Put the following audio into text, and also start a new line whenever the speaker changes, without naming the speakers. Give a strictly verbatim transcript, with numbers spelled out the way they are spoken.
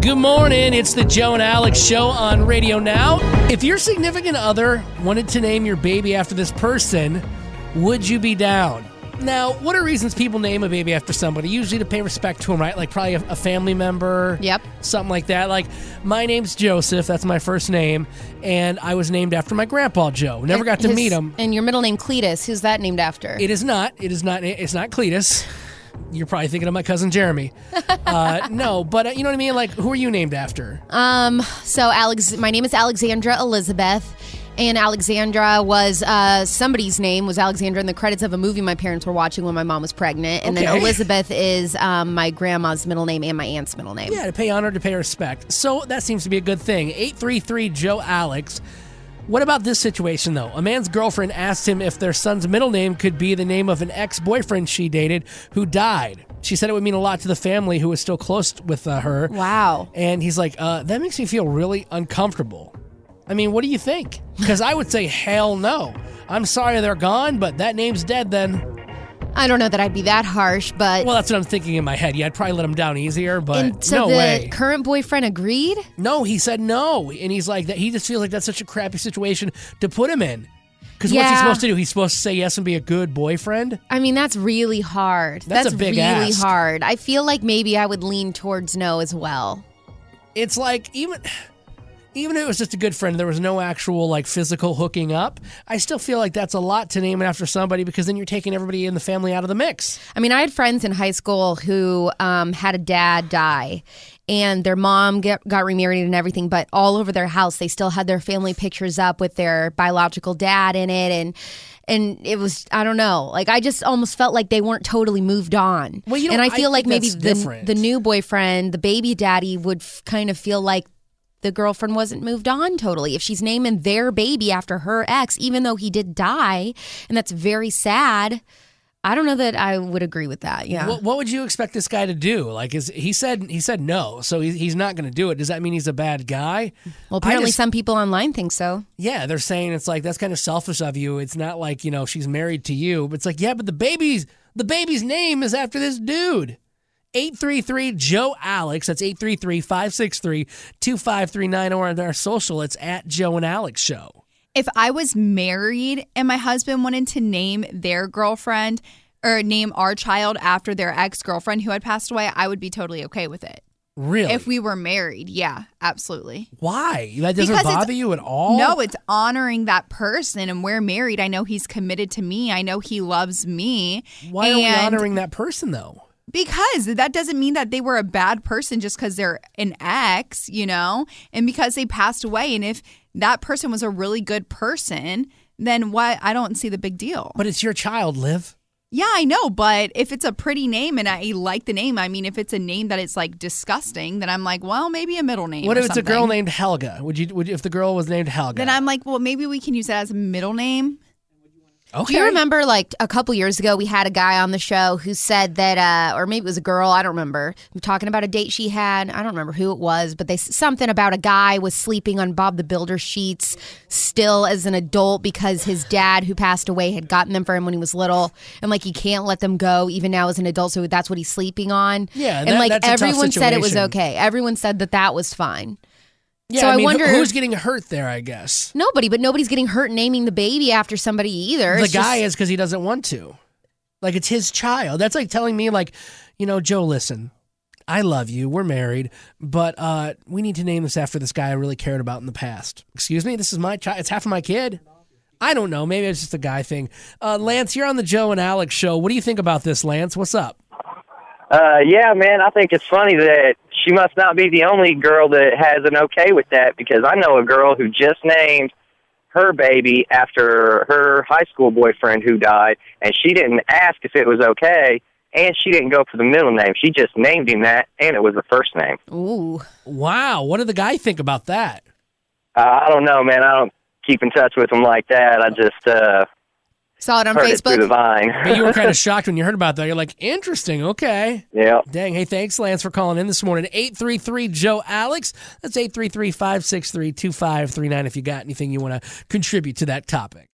Good morning. It's the Joe and Alex Show on Radio Now. If your significant other wanted to name your baby after this person, would you be down? Now, what are reasons people name a baby after somebody? Usually to pay respect to them, right? Like probably a, a family member.
Yep.
Something like that. Like, my name's Joseph. That's my first name. And I was named after my grandpa, Joe. Never got to
His-
meet him.
And your middle name, Cletus. Who's that named after?
It is not. It is not. It's not Cletus. You're probably thinking of my cousin Jeremy. Uh, no, but uh, you know what I mean? Like, who are you named after?
Um. So, Alex. My name is Alexandra Elizabeth. And Alexandra was uh, somebody's name was Alexandra in the credits of a movie my parents were watching when my mom was pregnant. And
Okay.
then Elizabeth is um, my grandma's middle name and my aunt's middle name.
Yeah, to pay honor, to pay respect. So that seems to be a good thing. eight three three Joe Alex. What about this situation, though? A man's girlfriend asked him if their son's middle name could be the name of an ex-boyfriend she dated who died. She said it would mean a lot to the family who was still close with uh, her.
Wow.
And he's like, uh, that makes me feel really uncomfortable. I mean, what do you think? Because I would say, hell no. I'm sorry they're gone, but that name's dead then.
I don't know that I'd be that harsh, but...
Well, that's what I'm thinking in my head. Yeah, I'd probably let him down easier, but
and so
no
the
way.
current boyfriend agreed?
No, he said no. And he's like, that. he just feels like that's such a crappy situation to put him in. Because what's he
Yeah.
supposed to do? He's supposed to say yes and be a good boyfriend?
I mean, that's really hard.
That's a big
really
ask.
hard. I feel like maybe I would lean towards no as well.
It's like, even... Even if it was just a good friend, there was no actual like physical hooking up, I still feel like that's a lot to name it after somebody because then you're taking everybody in the family out of the mix.
I mean, I had friends in high school who um, had a dad die, and their mom get, got remarried and everything, but all over their house, they still had their family pictures up with their biological dad in it, and and it was, I don't know, like I just almost felt like they weren't totally moved on.
Well, you know,
and I
I
feel like
think
maybe
that's
the
different.
the new boyfriend, the baby daddy, would f- kind of feel like the girlfriend wasn't moved on totally. If she's naming their baby after her ex, even though he did die, and that's very sad, I don't know that I would agree with that. Yeah.
What, what would you expect this guy to do? Like, is he said he said no, so he, he's not going to do it. Does that mean he's a bad guy?
Well, apparently
I just-
some people online think so.
Yeah, they're saying it's like that's kind of selfish of you. It's not like, you know, she's married to you, but it's like, yeah, but the baby's the baby's name is after this dude. eight three three Joe Alex. That's eight three three, five six three, two five three nine, or on our social, it's at Joe and Alex Show.
If I was married and my husband wanted to name their girlfriend or name our child after their ex-girlfriend who had passed away, I would be totally okay with it.
Really?
If we were married, yeah, absolutely.
Why? That doesn't
Because it's-
bother you at all?
No, it's honoring that person, and we're married. I know he's committed to me. I know he loves me.
Why are we
And-
honoring that person, though?
Because that doesn't mean that they were a bad person just because they're an ex, you know, and because they passed away. And if that person was a really good person, then what? I don't see the big deal.
But it's your child, Liv.
Yeah, I know. But if it's a pretty name and I like the name, I mean, if it's a name that it's like disgusting, then I'm like, well, maybe a middle name.
What
or
if it's a girl
something.
named Helga? Would you? Would you, if the girl was named Helga?
Then I'm like, well, maybe we can use it as a middle name.
okay.
Do you remember, like, a couple years ago, we had a guy on the show who said that, uh, or maybe it was a girl, I don't remember, talking about a date she had. I don't remember who it was, but they something about a guy was sleeping on Bob the Builder sheets still as an adult because his dad, who passed away, had gotten them for him when he was little, and like he can't let them go even now as an adult, so that's what he's sleeping on.
Yeah,
and
that-
like
that's a tough
everyone said it was
situation.
okay. Everyone said that that was fine.
Yeah,
so
I,
I
mean,
wonder-
who- who's getting hurt there, I guess.
Nobody, but nobody's getting hurt naming the baby after somebody either.
The
It's
guy
just-
is because he doesn't want to. Like, it's his child. That's like telling me, like, you know, Joe, listen, I love you. We're married, but uh, we need to name this after this guy I really cared about in the past. Excuse me? This is my child. It's half of my kid. I don't know. Maybe it's just a guy thing. Uh, Lance, you're on the Joe and Alex Show. What do you think about this, Lance? What's up?
Uh, yeah, man, I think it's funny that she must not be the only girl that has an okay with that, because I know a girl who just named her baby after her high school boyfriend who died, and she didn't ask if it was okay, and she didn't go for the middle name. She just named him that, and it was the first name.
Ooh.
Wow. What did the guy think about that?
Uh, I don't know, man. I don't keep in touch with him like that. I just uh,
Saw it on
heard it through the
Facebook.
vine.
But you were kind of shocked when you heard about that. You're like, interesting. Okay.
Yeah.
Dang. Hey, thanks, Lance, for calling in this morning. eight three three Joe Alex. That's eight three three, five six three, two five three nine if you got anything you want to contribute to that topic.